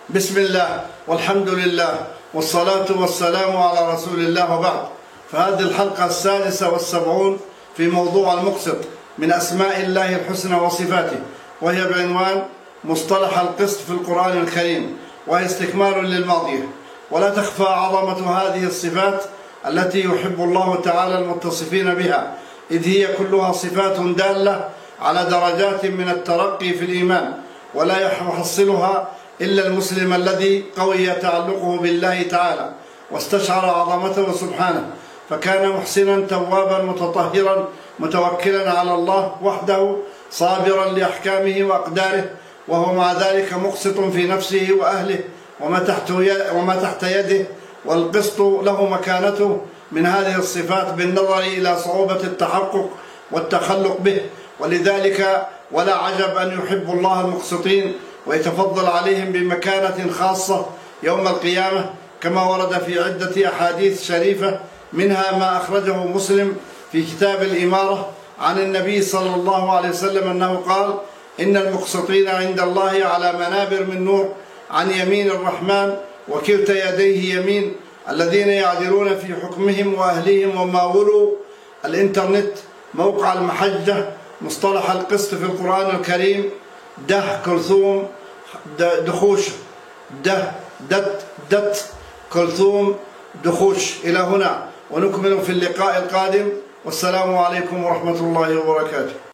بسم الله والحمد لله والصلاة والسلام على رسول الله وبعد. فهذه الحلقة 76 في موضوع المقسط من أسماء الله الحسنى وصفاته، وهي بعنوان مصطلح القسط في القرآن الكريم، وهي استكمال للماضية. ولا تخفى عظمة هذه الصفات التي يحب الله تعالى المتصفين بها، إذ هي كلها صفات دالة على درجات من الترقي في الإيمان، ولا يحصلها إلا المسلم الذي قوي تعلقه بالله تعالى واستشعر عظمته سبحانه، فكان محسنا توابا متطهرا متوكلا على الله وحده صابرا لأحكامه وأقداره، وهو مع ذلك مقسط في نفسه وأهله وما تحت يده. والقسط له مكانته من هذه الصفات بالنظر إلى صعوبة التحقق والتخلق به، ولذلك ولا عجب أن يحب الله المقسطين ويتفضل عليهم بمكانة خاصة يوم القيامة، كما ورد في عدة أحاديث شريفة، منها ما أخرجه مسلم في كتاب الإمارة عن النبي صلى الله عليه وسلم أنه قال: إن المقسطين عند الله على منابر من نور عن يمين الرحمن وكلتا يديه يمين، الذين يعدلون في حكمهم وأهليهم وما ولوا. الإنترنت، موقع المحجة، مصطلح القسط في القرآن الكريم، ده كلثوم دخوش، ده دت كلثوم دخوش. إلى هنا ونكمل في اللقاء القادم، والسلام عليكم ورحمة الله وبركاته.